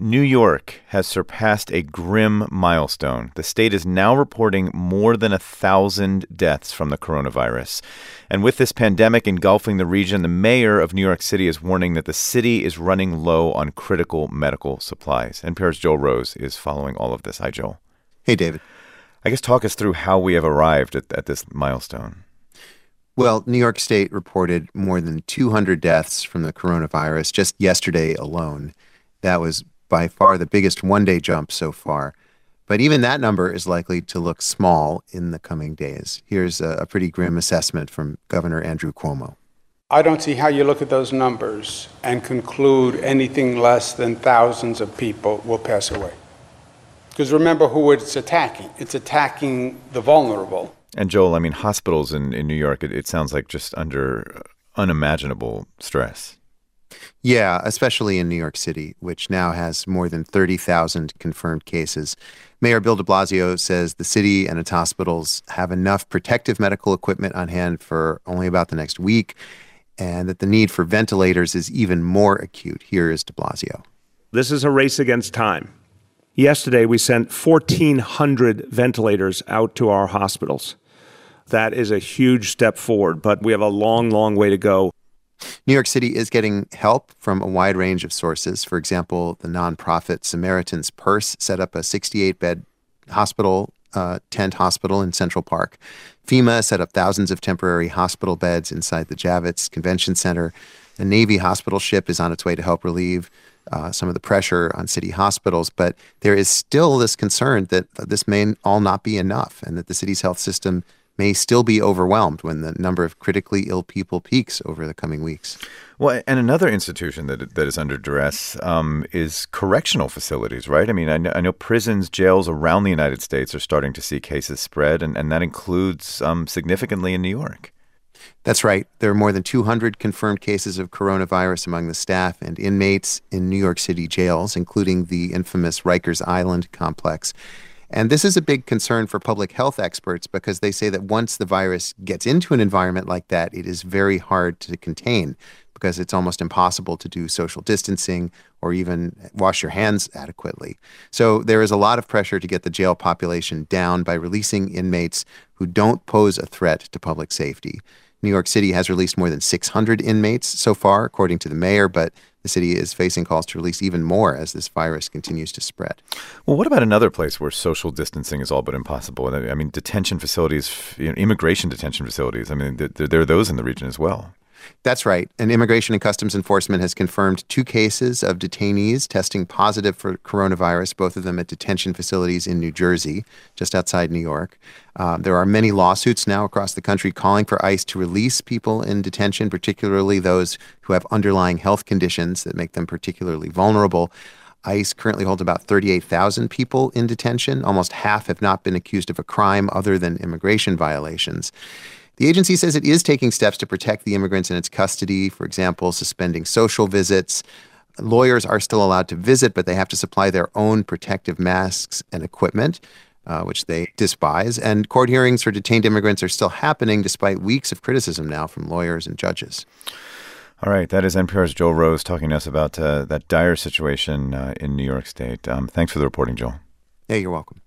New York has surpassed a grim milestone. The state is now reporting more than 1,000 deaths from the coronavirus. And with this pandemic engulfing the region, the mayor of New York City is warning that the city is running low on critical medical supplies. NPR's Joel Rose is following all of this. Hi, Joel. Hey, David. I guess talk us through how we have arrived at this milestone. Well, New York State reported more than 200 deaths from the coronavirus just yesterday alone. That was by far the biggest one-day jump so far. But even that number is likely to look small in the coming days. Here's a pretty grim assessment from Governor Andrew Cuomo. I don't see how you look at those numbers and conclude anything less than thousands of people will pass away. Because remember who it's attacking. It's attacking the vulnerable. And Joel, I mean, hospitals in New York, it sounds like just under unimaginable stress. Yeah, especially in New York City, which now has more than 30,000 confirmed cases. Mayor Bill de Blasio says the city and its hospitals have enough protective medical equipment on hand for only about the next week, and that the need for ventilators is even more acute. Here is de Blasio. This is a race against time. Yesterday, we sent 1,400 ventilators out to our hospitals. That is a huge step forward, but we have a long, long way to go. New York City is getting help from a wide range of sources. For example, the nonprofit Samaritan's Purse set up a 68-bed tent hospital in Central Park. FEMA set up thousands of temporary hospital beds inside the Javits Convention Center. A Navy hospital ship is on its way to help relieve some of the pressure on city hospitals. But there is still this concern that this may all not be enough and that the city's health system may still be overwhelmed when the number of critically ill people peaks over the coming weeks. Well, and another institution that is under duress is correctional facilities, right? I mean, I know prisons, jails around the United States are starting to see cases spread, and that includes significantly in New York. That's right. There are more than 200 confirmed cases of coronavirus among the staff and inmates in New York City jails, including the infamous Rikers Island complex. And this is a big concern for public health experts because they say that once the virus gets into an environment like that, it is very hard to contain because it's almost impossible to do social distancing or even wash your hands adequately. So there is a lot of pressure to get the jail population down by releasing inmates who don't pose a threat to public safety. New York City has released more than 600 inmates so far, according to the mayor, but the city is facing calls to release even more as this virus continues to spread. Well, what about another place where social distancing is all but impossible? I mean, detention facilities, immigration detention facilities. I mean, there are those in the region as well. That's right. And Immigration and Customs Enforcement has confirmed 2 cases of detainees testing positive for coronavirus, both of them at detention facilities in New Jersey, just outside New York. There are many lawsuits now across the country calling for ICE to release people in detention, particularly those who have underlying health conditions that make them particularly vulnerable. ICE currently holds about 38,000 people in detention. Almost half have not been accused of a crime other than immigration violations. The agency says it is taking steps to protect the immigrants in its custody, for example, suspending social visits. Lawyers are still allowed to visit, but they have to supply their own protective masks and equipment, which they despise. And court hearings for detained immigrants are still happening despite weeks of criticism now from lawyers and judges. All right. That is NPR's Joel Rose talking to us about that dire situation in New York State. Thanks for the reporting, Joel. Yeah, you're welcome.